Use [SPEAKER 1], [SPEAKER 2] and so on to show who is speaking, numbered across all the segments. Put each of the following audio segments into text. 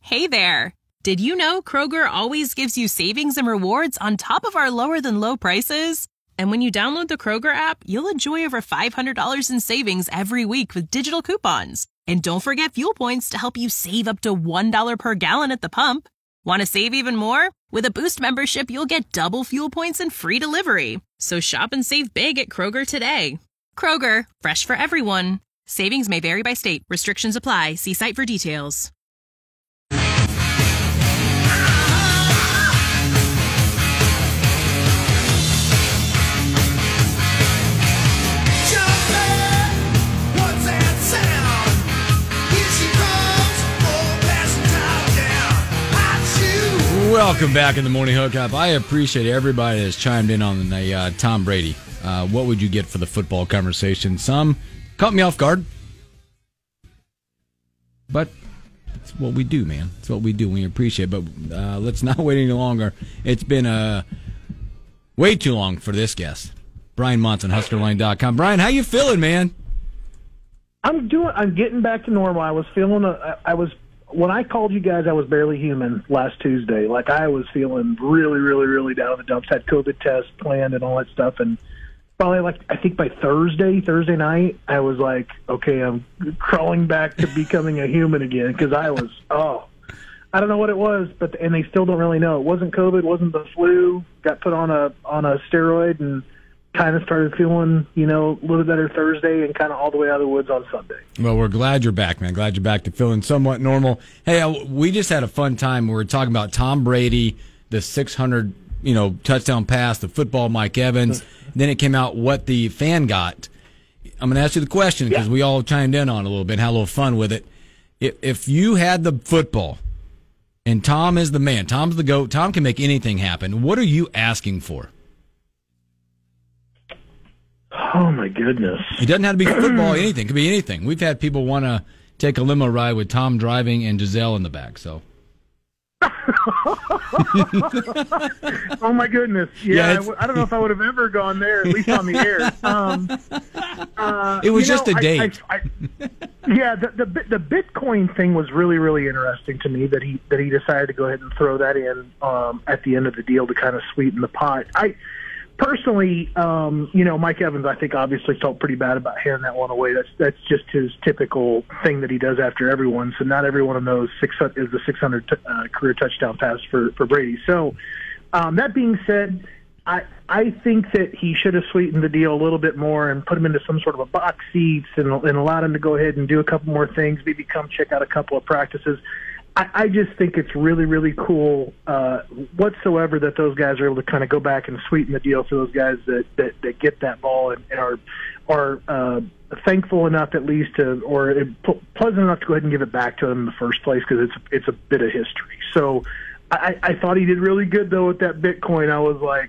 [SPEAKER 1] Hey there! Did you know Kroger always gives you savings and rewards on top of our lower-than-low prices? And when you download the Kroger app, you'll enjoy over $500 in savings every week with digital coupons. And don't forget fuel points to help you save up to $1 per gallon at the pump. Want to save even more? With a Boost membership, you'll get double fuel points and free delivery. So shop and save big at Kroger today. Kroger, fresh for everyone. Savings may vary by state. Restrictions apply. See site for details.
[SPEAKER 2] Welcome back in the Morning Hookup. I appreciate everybody that's chimed in on the Tom Brady. What would you get for the football conversation? Some caught me off guard, but it's what we do, man. It's what we do. We appreciate it, but let's not wait any longer. It's been way too long for this guest. Brian Monson, HuskerLine.com. Brian, how you feeling, man?
[SPEAKER 3] I'm getting back to normal. I was feeling when I called you guys, I was barely human last Tuesday. Like, I was feeling really, really, really down in the dumps. Had COVID test planned and all that stuff. And probably, I think by Thursday night, I was like, okay, I'm crawling back to becoming a human again. Because I was, I don't know what it was, and they still don't really know. It wasn't COVID, it wasn't the flu. Got put on a steroid and kind of started feeling, a little better Thursday and kind of all the way out of the woods on Sunday.
[SPEAKER 2] Well, we're glad you're back, man. Glad you're back to feeling somewhat normal. Hey, we just had a fun time. We were talking about Tom Brady, the 600, touchdown pass, the football Mike Evans. Then it came out what the fan got. I'm going to ask you the question because we all chimed in on it a little bit, had a little fun with it. If you had the football and Tom is the man, Tom's the GOAT, Tom can make anything happen, what are you asking for?
[SPEAKER 3] Oh, my goodness.
[SPEAKER 2] It doesn't have to be football, anything. It could be anything. We've had people want to take a limo ride with Tom driving and Giselle in the back, so.
[SPEAKER 3] Oh, my goodness. Yeah, I don't know if I would have ever gone there, at least on the air.
[SPEAKER 2] It was just a date.
[SPEAKER 3] The Bitcoin thing was really, really interesting to me that he decided to go ahead and throw that in at the end of the deal to kind of sweeten the pot. Personally, Mike Evans, I think, obviously felt pretty bad about handing that one away. That's just his typical thing that he does after everyone. So not every one of those is the 600 career touchdown pass for Brady. So that being said, I think that he should have sweetened the deal a little bit more and put him into some sort of a box seats and allowed him to go ahead and do a couple more things, maybe come check out a couple of practices. I just think it's really, really cool whatsoever that those guys are able to kind of go back and sweeten the deal for those guys that get that ball and are thankful enough at least pleasant enough to go ahead and give it back to them in the first place because it's a bit of history. So I thought he did really good, though, with that Bitcoin. I was like,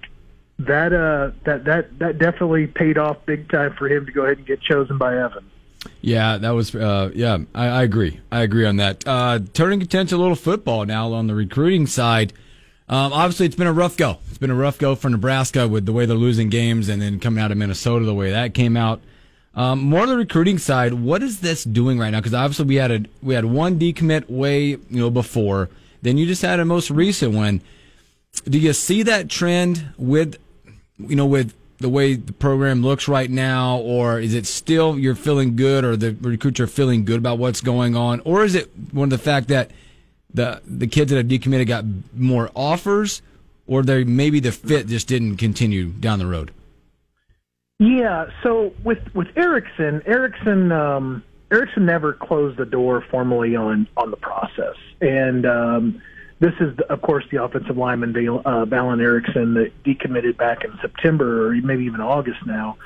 [SPEAKER 3] that definitely paid off big time for him to go ahead and get chosen by Evan.
[SPEAKER 2] Yeah, that was, I agree. I agree on that. Turning attention to a little football now on the recruiting side. Obviously, it's been a rough go. It's been a rough go for Nebraska with the way they're losing games and then coming out of Minnesota the way that came out. More on the recruiting side, what is this doing right now? Because obviously we had one decommit way, before. Then you just had a most recent one. Do you see that trend with the way the program looks right now, or is it still you're feeling good, or the recruits are feeling good about what's going on, or is it one of the fact that the kids that have decommitted got more offers, or maybe the fit just didn't continue down the road?
[SPEAKER 3] Yeah, so with Erickson never closed the door formally on the process, and this is, of course, the offensive lineman, Valen Erickson, that decommitted back in September or maybe even August now.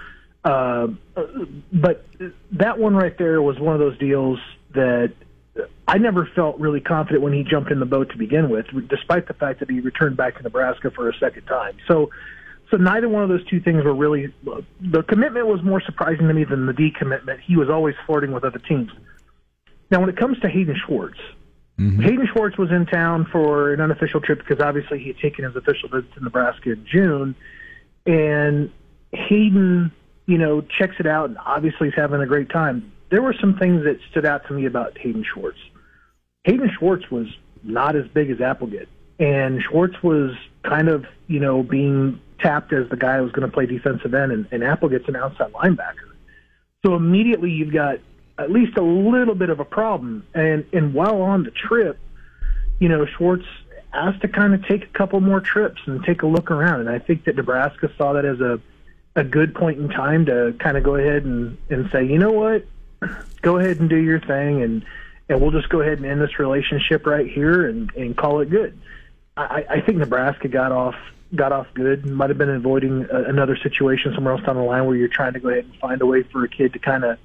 [SPEAKER 3] But that one right there was one of those deals that I never felt really confident when he jumped in the boat to begin with, despite the fact that he returned back to Nebraska for a second time. So neither one of those two things were really – the commitment was more surprising to me than the decommitment. He was always flirting with other teams. Now, when it comes to Hayden Schwartz – Hayden Schwartz was in town for an unofficial trip because obviously he had taken his official visit to Nebraska in June. And Hayden, checks it out and obviously is having a great time. There were some things that stood out to me about Hayden Schwartz. Hayden Schwartz was not as big as Applegate. And Schwartz was kind of, being tapped as the guy who was going to play defensive end, and Applegate's an outside linebacker. So immediately you've got at least a little bit of a problem. And while on the trip, Schwartz asked to kind of take a couple more trips and take a look around. And I think that Nebraska saw that as a good point in time to kind of go ahead and say, you know what, go ahead and do your thing, and we'll just go ahead and end this relationship right here and call it good. I think Nebraska got off good. Might have been avoiding another situation somewhere else down the line where you're trying to go ahead and find a way for a kid to kind of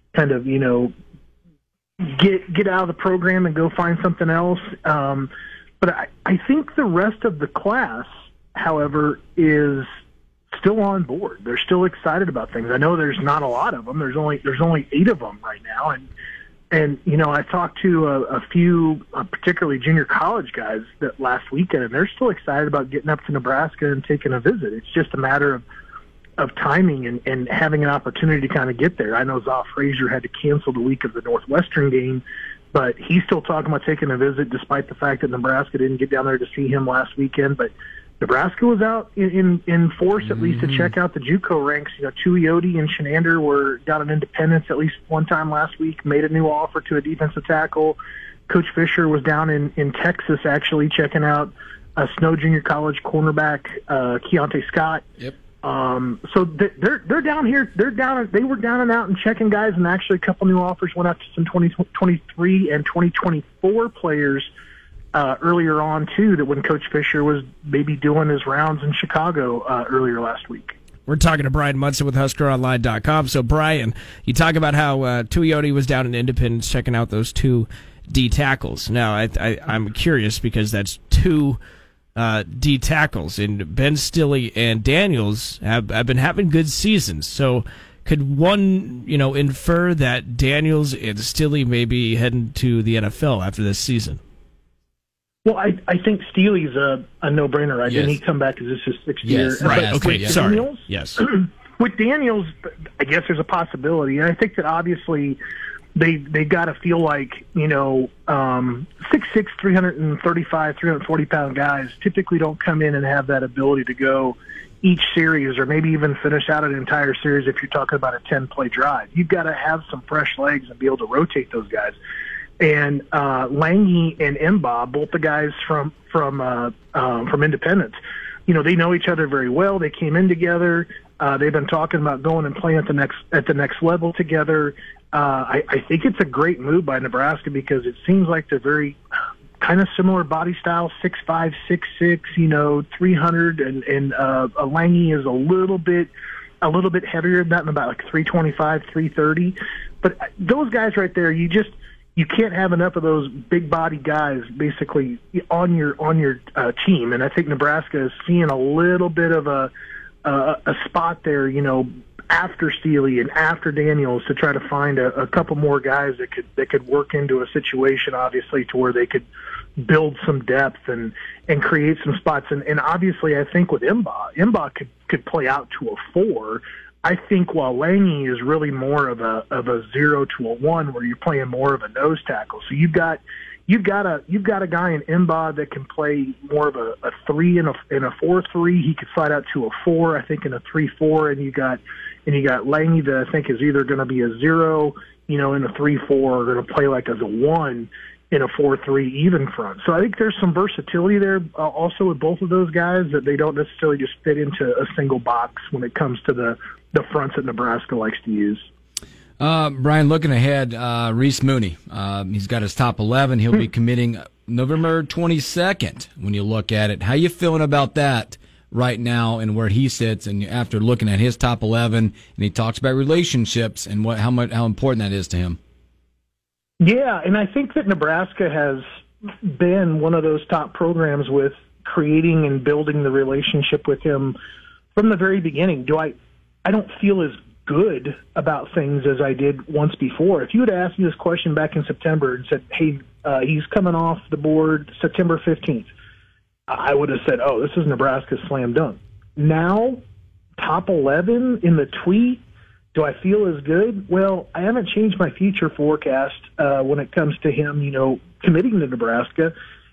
[SPEAKER 3] get out of the program and go find something else. But I think the rest of the class, however, is still on board. They're still excited about things. I know there's not a lot of them. There's only 8 of them right now, and I talked to a few, particularly junior college guys that last weekend, and they're still excited about getting up to Nebraska and taking a visit. It's just a matter of timing and having an opportunity to kind of get there. I know Zoff Frazier had to cancel the week of the Northwestern game, but he's still talking about taking a visit despite the fact that Nebraska didn't get down there to see him last weekend. But Nebraska was out in force, at least to check out the JUCO ranks. Tuioti and Shenander were down in Independence at least one time last week, made a new offer to a defensive tackle. Coach Fisher was down in Texas actually checking out a Snow Junior College cornerback, Keontae Scott.
[SPEAKER 2] Yep.
[SPEAKER 3] So they're down here. They were down and out and checking guys, and actually a couple new offers went out to some 2023 and 2024 players earlier on too. That when Coach Fisher was maybe doing his rounds in Chicago earlier last week.
[SPEAKER 4] We're talking to Brian Munson with HuskerOnline.com. So Brian, you talk about how Tuioti was down in Independence checking out those 2 D tackles. Now I'm curious because that's 2 D tackles, and Ben Stille and Daniels have been having good seasons. So could one, infer that Daniels and Stille may be heading to the NFL after this season?
[SPEAKER 3] Well, I think Steele's a no-brainer. Right?
[SPEAKER 2] Yes.
[SPEAKER 3] Didn't he come back as this is 6th
[SPEAKER 2] Yes,
[SPEAKER 3] year?
[SPEAKER 2] right.
[SPEAKER 3] But
[SPEAKER 4] Okay,
[SPEAKER 3] with
[SPEAKER 4] sorry.
[SPEAKER 3] Daniels,
[SPEAKER 4] Yes.
[SPEAKER 3] With Daniels, I guess there's a possibility. And I think that obviously they got to feel like, 6'6", 335, 340-pound guys typically don't come in and have that ability to go each series or maybe even finish out an entire series if you're talking about a 10-play drive. You've got to have some fresh legs and be able to rotate those guys. And Lange and Mba, both the guys from Independence, they know each other very well. They came in together. They've been talking about going and playing at the next level together. I think it's a great move by Nebraska because it seems like they're very kind of similar body style, 6'5", 6'6", 300, and Lange is a little bit heavier than that, about like 325, 330. But those guys right there, you can't have enough of those big body guys basically on your team, and I think Nebraska is seeing a little bit of a spot there, after Stille and after Daniels to try to find a couple more guys that could work into a situation, obviously, to where they could build some depth and create some spots. And obviously, I think with Mba could play out to a 4. I think while Lange is really more of a 0 to a 1, where you're playing more of a nose tackle. So you've got a guy in Mba that can play more of a 3 and a 4-3. He could slide out to a 4, I think, in a 3-4, and you got Lange that I think is either going to be a 0, in a 3-4, or going to play like as a 1 in a 4-3 even front. So I think there's some versatility there also with both of those guys, that they don't necessarily just fit into a single box when it comes to the fronts that Nebraska likes to use.
[SPEAKER 2] Brian, looking ahead, Reese Mooney, he's got his top 11. He'll be committing November 22nd. When you look at it, how you feeling about that right now and where he sits? And after looking at his top 11, and he talks about relationships and how important that is to him.
[SPEAKER 3] Yeah, and I think that Nebraska has been one of those top programs with creating and building the relationship with him from the very beginning. I don't feel as good about things as I did once before. If you had asked me this question back in September and said, hey, he's coming off the board September 15th, I would have said, oh, this is Nebraska's slam dunk. Now, top 11 in the tweet, do I feel as good? Well, I haven't changed my future forecast when it comes to him, committing to Nebraska.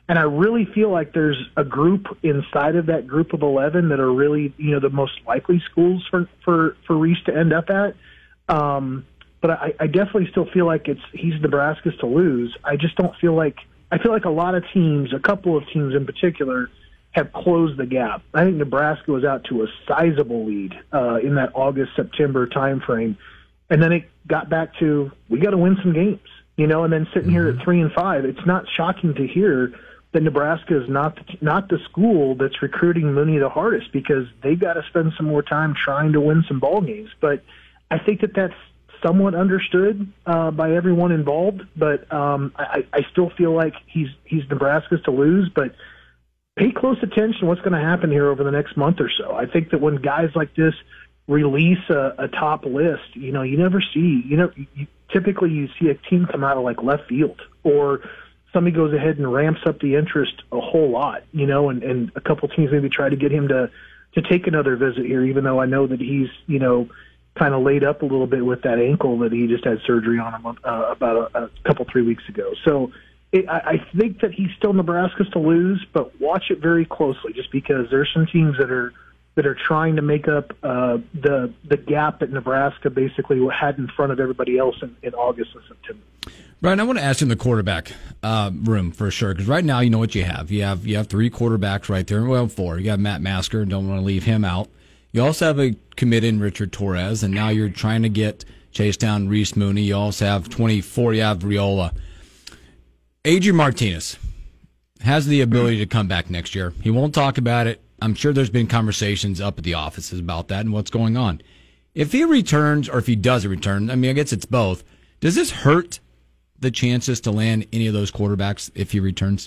[SPEAKER 3] And I really feel like there's a group inside of that group of 11 that are really, the most likely schools for Reese to end up at. But I definitely still feel like he's Nebraska's to lose. I just don't feel like – I feel like a lot of teams, a couple of teams in particular, have closed the gap. I think Nebraska was out to a sizable lead in that August-September timeframe. And then it got back to, we got to win some games, and then sitting here at 3-5, it's not shocking to hear that Nebraska is not the school that's recruiting Mooney the hardest, because they got to spend some more time trying to win some ball games. But I think that that's somewhat understood by everyone involved. But I still feel like he's Nebraska's to lose. But pay close attention to what's going to happen here over the next month or so. I think that when guys like this release a top list, you never see, typically you see a team come out of like left field, or somebody goes ahead and ramps up the interest a whole lot, and a couple teams maybe try to get him to take another visit here, even though I know that he's, kind of laid up a little bit with that ankle that he just had surgery on about a couple, 3 weeks ago. So I think that he's still Nebraska's to lose, but watch it very closely, just because there's some teams that are trying to make up the gap that Nebraska basically had in front of everybody else in August and September.
[SPEAKER 2] Brian, I want to ask you in the quarterback room for sure, because right now you know what you have. You have three quarterbacks right there. Well, four. You have Matt Masker. Don't want to leave him out. You also have a commit in Richard Torres, and now you're trying to get chase down Reese Mooney. You also have 24. You have Riola. Adrian Martinez has the ability to come back next year. He won't talk about it. I'm sure there's been conversations up at the offices about that and what's going on. If he returns, or if he doesn't return, I guess it's both. Does this hurt the chances to land any of those quarterbacks if he returns?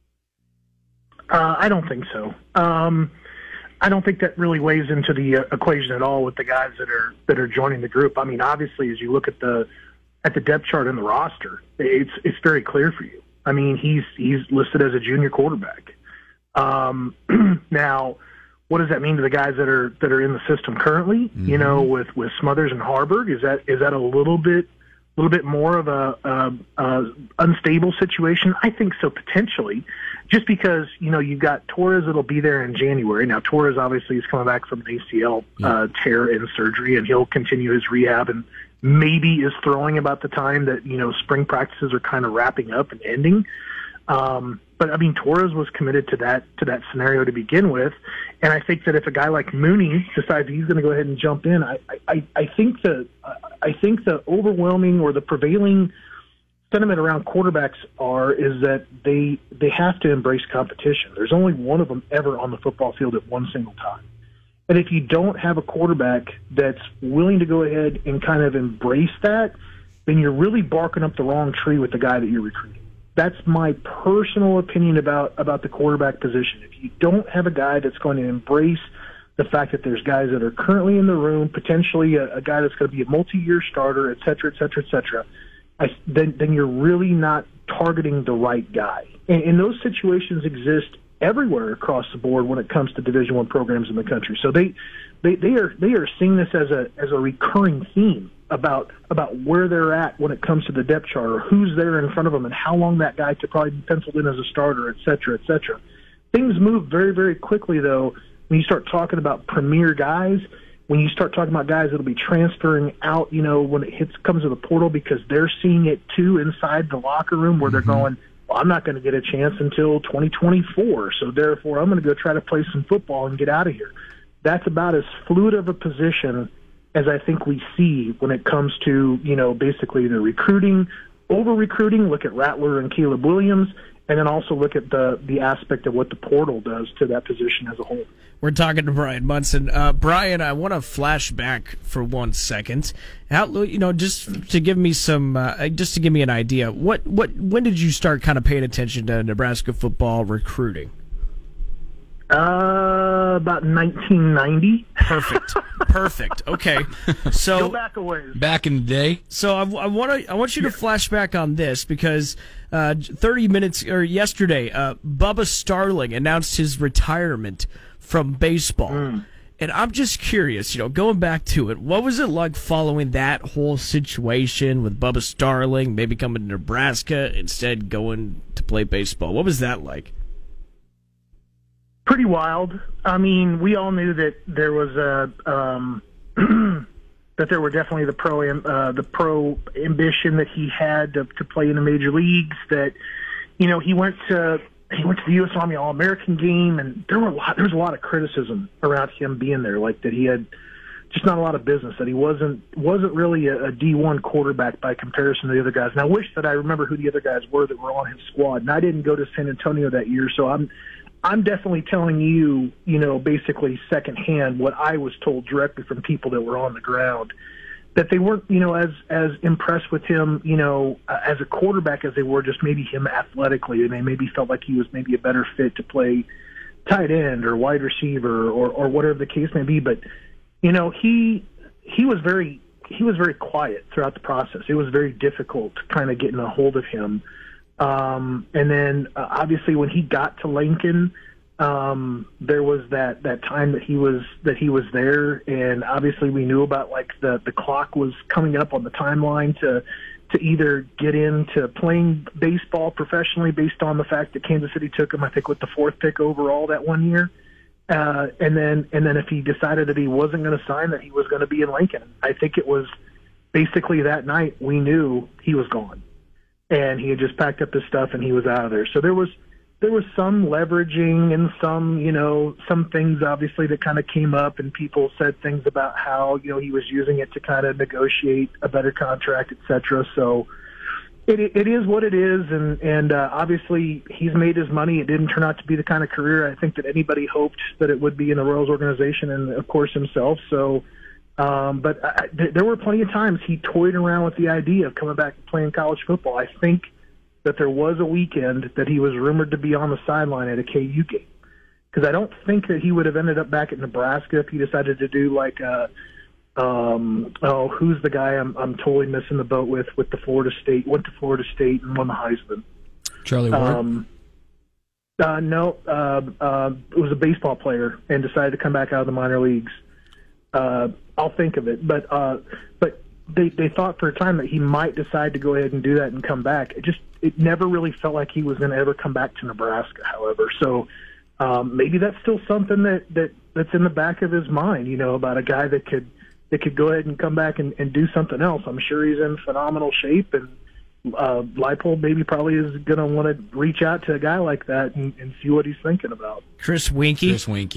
[SPEAKER 3] I don't think so. I don't think that really weighs into the equation at all with the guys that are joining the group. Obviously, as you look at the depth chart in the roster, it's very clear for you. He's listed as a junior quarterback. Now, what does that mean to the guys that are in the system currently? Mm-hmm. With Smothers and Harburg, is that a little bit more of a unstable situation? I think so, potentially, just because you've got Torres that'll be there in January. Now, Torres obviously is coming back from an ACL tear and surgery, and he'll continue his rehab, and maybe is throwing about the time that spring practices are kind of wrapping up and ending. But Torres was committed to that scenario to begin with, and I think that if a guy like Mooney decides he's going to go ahead and jump in, I think the overwhelming or the prevailing sentiment around quarterbacks is that they have to embrace competition. There's only one of them ever on the football field at one single time, and if you don't have a quarterback that's willing to go ahead and kind of embrace that, then you're really barking up the wrong tree with the guy that you're recruiting. That's my personal opinion about the quarterback position. If you don't have a guy that's going to embrace the fact that there's guys that are currently in the room, potentially a guy that's going to be a multi-year starter, et cetera, et cetera, et cetera, then you're really not targeting the right guy. And those situations exist everywhere across the board when it comes to Division I programs in the country. So they are seeing this as a recurring theme about where they're at when it comes to the depth chart, or who's there in front of them, and how long that guy could probably be penciled in as a starter, et cetera, et cetera. Things move very, very quickly, though, when you start talking about premier guys, when you start talking about guys that'll be transferring out, when it comes to the portal, because they're seeing it too inside the locker room, where they're going, well, I'm not going to get a chance until 2024, so therefore I'm going to go try to play some football and get out of here. That's about as fluid of a position as I think we see when it comes to, basically the recruiting, over-recruiting. Look at Rattler and Caleb Williams, and then also look at the aspect of what the portal does to that position as a whole.
[SPEAKER 4] We're talking to Brian Munson. Brian, I want to flash back for 1 second. Just to give me an idea. When did you start kind of paying attention to Nebraska football recruiting?
[SPEAKER 3] About 1990.
[SPEAKER 4] Perfect. Okay, so
[SPEAKER 3] go back a ways.
[SPEAKER 2] Back in the day.
[SPEAKER 4] So I want you to flash back on this, because 30 minutes or yesterday, Bubba Starling announced his retirement from baseball. And I'm just curious, going back to it, what was it like following that whole situation with Bubba Starling, maybe coming to Nebraska, instead going to play baseball? What was that like?
[SPEAKER 3] Pretty wild. I mean, we all knew that there was that there were definitely the pro ambition that he had to play in the major leagues. That he went to the U.S. Army All-American game, and there was a lot of criticism around him being there, like that he had just not a lot of business, that he wasn't really a D1 quarterback by comparison to the other guys. And I wish that I remember who the other guys were that were on his squad. And I didn't go to San Antonio that year, so I'm definitely telling you, basically secondhand what I was told directly from people that were on the ground, that they weren't, as impressed with him, as a quarterback as they were just maybe him athletically, and they maybe felt like he was maybe a better fit to play tight end or wide receiver or whatever the case may be. But, he was very quiet throughout the process. It was very difficult kind of getting a hold of him. And then obviously when he got to Lincoln, there was that time that he was there, and obviously we knew about like the clock was coming up on the timeline to either get into playing baseball professionally based on the fact that Kansas City took him, I think, with the 4th pick overall that one year. And then if he decided that he wasn't going to sign, that he was going to be in Lincoln. I think it was basically that night we knew he was gone. And he had just packed up his stuff and he was out of there. So there was some leveraging and some things obviously that kind of came up, and people said things about how, he was using it to kind of negotiate a better contract, et cetera. So it is what it is. And obviously he's made his money. It didn't turn out to be the kind of career I think that anybody hoped that it would be in the Royals organization, and of course himself. So, but there were plenty of times he toyed around with the idea of coming back and playing college football. I think that there was a weekend that he was rumored to be on the sideline at a KU game, because I don't think that he would have ended up back at Nebraska if he decided to do like who's the guy I'm totally missing the boat with the Florida State, went to Florida State and won the Heisman.
[SPEAKER 2] Charlie Ward?
[SPEAKER 3] No, it was a baseball player and decided to come back out of the minor leagues. I'll think of it, but they thought for a time that he might decide to go ahead and do that and come back. It never really felt like he was going to ever come back to Nebraska, however. So maybe that's still something that's in the back of his mind, about a guy that could go ahead and come back and do something else. I'm sure he's in phenomenal shape, and Leipold maybe probably is going to want to reach out to a guy like that and see what he's thinking about.
[SPEAKER 4] Chris Weinke.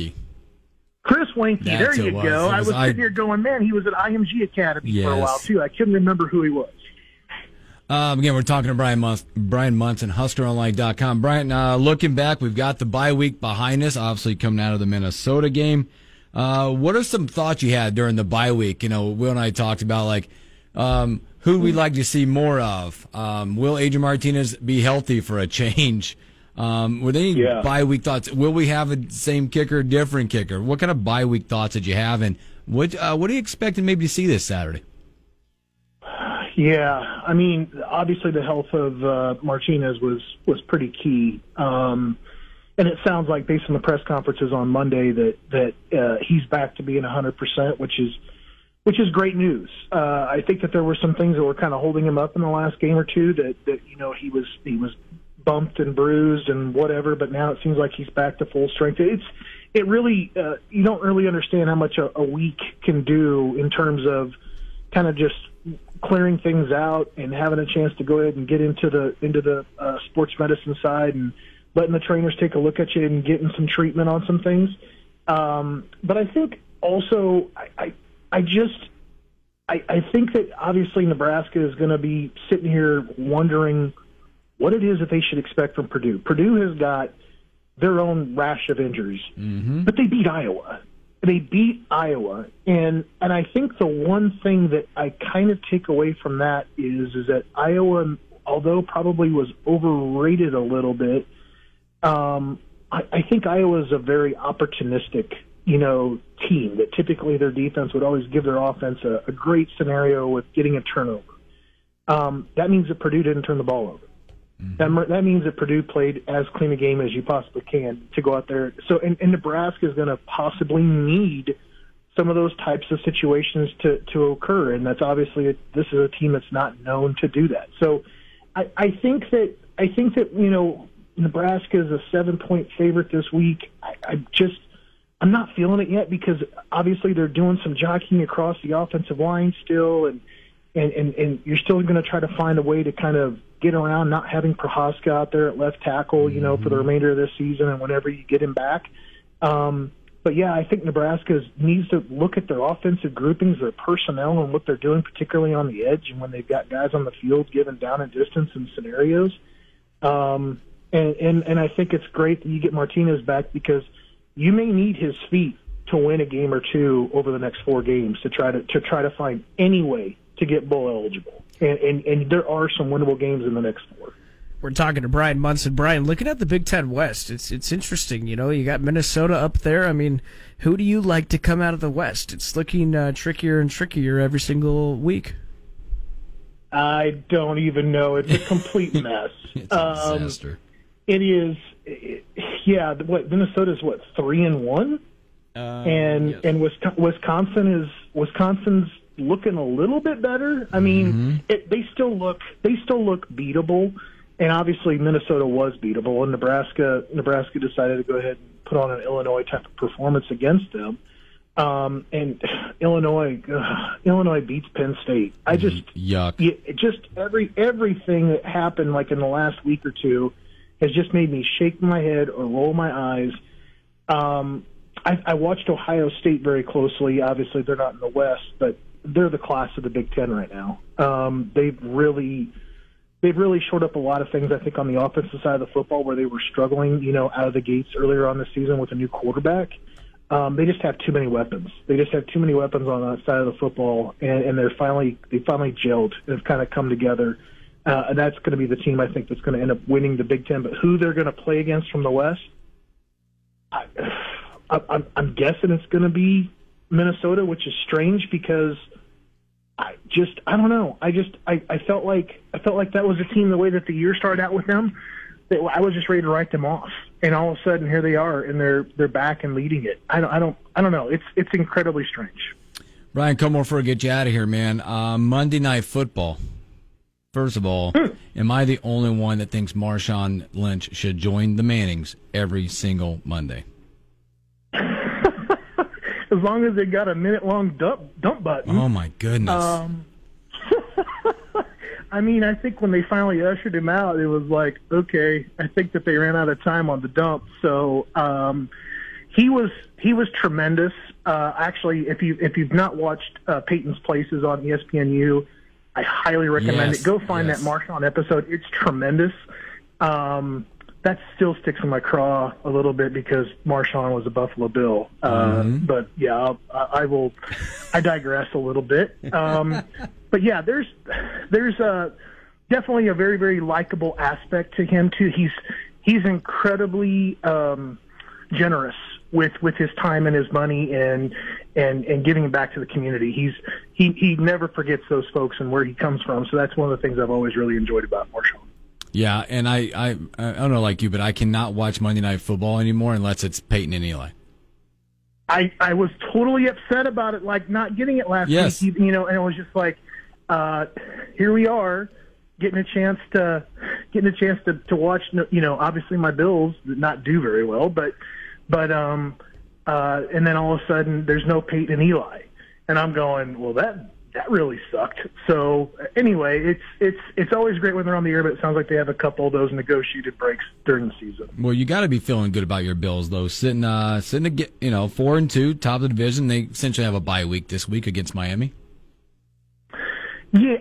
[SPEAKER 3] There you go. I was sitting here going, man, he was at IMG Academy for a while, too. I couldn't remember who he was.
[SPEAKER 2] Again, we're talking to Brian Munson, HuskerOnline.com. Brian, looking back, we've got the bye week behind us, obviously coming out of the Minnesota game. What are some thoughts you had during the bye week? Will and I talked about, who we'd like to see more of. Will Adrian Martinez be healthy for a change? Were there any bye week thoughts? Will we have the same kicker, different kicker? What kind of bye week thoughts did you have, and what are you expecting maybe to see this Saturday?
[SPEAKER 3] Yeah, I mean, obviously the health of Martinez was pretty key, and it sounds like based on the press conferences on Monday that he's back to being 100%, which is great news. I think that there were some things that were kind of holding him up in the last game or two that he was bumped and bruised and whatever, but now it seems like he's back to full strength. It really you don't really understand how much a week can do in terms of kind of just clearing things out and having a chance to go ahead and get into the sports medicine side and letting the trainers take a look at you and getting some treatment on some things. But I think also I think that obviously Nebraska is going to be sitting here wondering what it is that they should expect from Purdue. Purdue has got their own rash of injuries, but they beat Iowa. And I think the one thing that I kind of take away from that is that Iowa, although probably was overrated a little bit, I think Iowa is a very opportunistic, team that typically their defense would always give their offense a great scenario with getting a turnover. That means that Purdue didn't turn the ball over. That means that Purdue played as clean a game as you possibly can to go out there. So, and Nebraska is going to possibly need some of those types of situations to occur, and that's obviously this is a team that's not known to do that. So I think that Nebraska is a 7-point favorite this week. I'm not feeling it yet because obviously they're doing some jockeying across the offensive line still, and you're still going to try to find a way to kind of get around not having Prohaska out there at left tackle, for the remainder of this season and whenever you get him back. But yeah, I think Nebraska needs to look at their offensive groupings, their personnel, and what they're doing, particularly on the edge and when they've got guys on the field given down and distance and scenarios. And I think it's great that you get Martinez back because you may need his feet to win a game or two over the next 4 games to try to find any way to get bowl eligible. And there are some winnable games in the next 4.
[SPEAKER 4] We're talking to Brian Munson. Brian, looking at the Big Ten West, it's interesting. You got Minnesota up there. I mean, who do you like to come out of the West? It's looking trickier and trickier every single week.
[SPEAKER 3] I don't even know. It's a complete mess.
[SPEAKER 2] It's a disaster.
[SPEAKER 3] It is. Minnesota's 3-1, and Wisconsin's looking a little bit better. I mean, they still look beatable. And obviously Minnesota was beatable, and Nebraska decided to go ahead and put on an Illinois type of performance against them. And Illinois beats Penn State.
[SPEAKER 2] Yuck.
[SPEAKER 3] Just everything that happened like in the last week or two has just made me shake my head or roll my eyes. I watched Ohio State very closely. Obviously, they're not in the West, but they're the class of the Big Ten right now. They've really shored up a lot of things, I think, on the offensive side of the football where they were struggling, out of the gates earlier on this season with a new quarterback. They just have too many weapons. They just have too many weapons on that side of the football, and they finally gelled and have kind of come together. And that's going to be the team, I think, that's going to end up winning the Big Ten. But who they're going to play against from the West, I'm guessing it's going to be Minnesota, which is strange because I don't know. I felt like that was a team, the way that the year started out with them, that I was just ready to write them off. And all of a sudden here they are and they're back and leading it. I don't know. It's incredibly strange.
[SPEAKER 2] Brian Cumore, before I get you out of here, man, Monday Night Football. First of all, am I the only one that thinks Marshawn Lynch should join the Mannings every single Monday?
[SPEAKER 3] As long as they got a minute-long dump button.
[SPEAKER 2] Oh, my goodness.
[SPEAKER 3] I mean, I think when they finally ushered him out, it was like, okay, I think that they ran out of time on the dump. So he was tremendous. Actually, if you've not watched Peyton's Places on ESPNU, I highly recommend it. Go find that Marshawn episode. It's tremendous. That still sticks in my craw a little bit because Marshawn was a Buffalo Bill. But yeah, I digress a little bit. But yeah, there's definitely a very, very likable aspect to him too. He's incredibly generous with his time and his money and giving it back to the community. He never forgets those folks and where he comes from. So that's one of the things I've always really enjoyed about Marshawn.
[SPEAKER 2] Yeah, and I don't know like you, but I cannot watch Monday Night Football anymore unless it's Peyton and Eli.
[SPEAKER 3] I was totally upset about it, like not getting it last week, and it was just like, here we are, getting a chance to watch. Obviously my Bills did not do very well, but and then all of a sudden there's no Peyton and Eli, and I'm going, well that really sucked. So anyway, it's always great when they're on the air, but it sounds like they have a couple of those negotiated breaks during the season.
[SPEAKER 2] Well, you got to be feeling good about your Bills, though. Sitting to get 4-2, top of the division. They essentially have a bye week this week against Miami.
[SPEAKER 3] Yeah,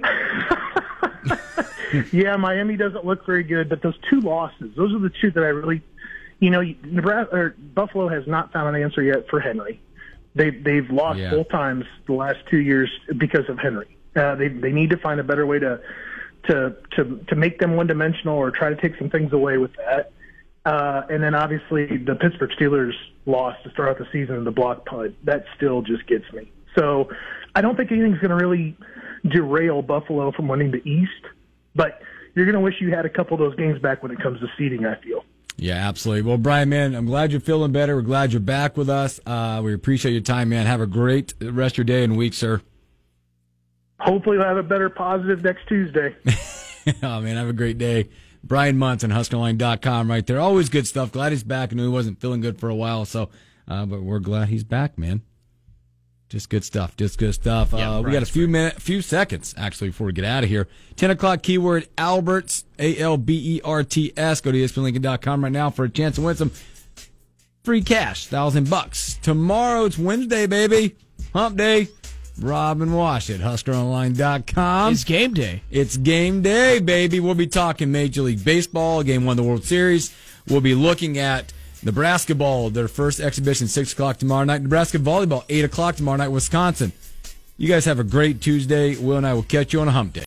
[SPEAKER 3] yeah. Miami doesn't look very good, but those 2 losses, those are the 2 that I really, Buffalo has not found an answer yet for Henry. They've lost both times the last 2 years because of Henry. They need to find a better way to make them one-dimensional or try to take some things away with that. And then obviously the Pittsburgh Steelers lost to start out the season in the block punt. That still just gets me. So I don't think anything's going to really derail Buffalo from winning the East, but you're going to wish you had a couple of those games back when it comes to seeding, I feel.
[SPEAKER 2] Yeah, absolutely. Well, Brian, man, I'm glad you're feeling better. We're glad you're back with us. We appreciate your time, man. Have a great rest of your day and week, sir.
[SPEAKER 3] Hopefully we'll have a better positive next Tuesday.
[SPEAKER 2] Oh, man, have a great day. Brian Munson, HuskerLine.com right there. Always good stuff. Glad he's back. I knew he wasn't feeling good for a while, so but we're glad he's back, man. Just good stuff. Just good stuff.
[SPEAKER 4] Yeah,
[SPEAKER 2] we got a few seconds, actually, before we get out of here. 10 o'clock keyword Alberts, ALBERTS. Go to ESPNLincoln.com right now for a chance to win some free cash, $1,000. Tomorrow, it's Wednesday, baby. Hump day. Rob and Wash at HuskerOnline.com.
[SPEAKER 4] It's game day.
[SPEAKER 2] It's game day, baby. We'll be talking Major League Baseball, Game 1 of the World Series. We'll be looking at Nebraska ball, their first exhibition, 6 o'clock tomorrow night. Nebraska volleyball, 8 o'clock tomorrow night, Wisconsin. You guys have a great Tuesday. Will and I will catch you on a hump day.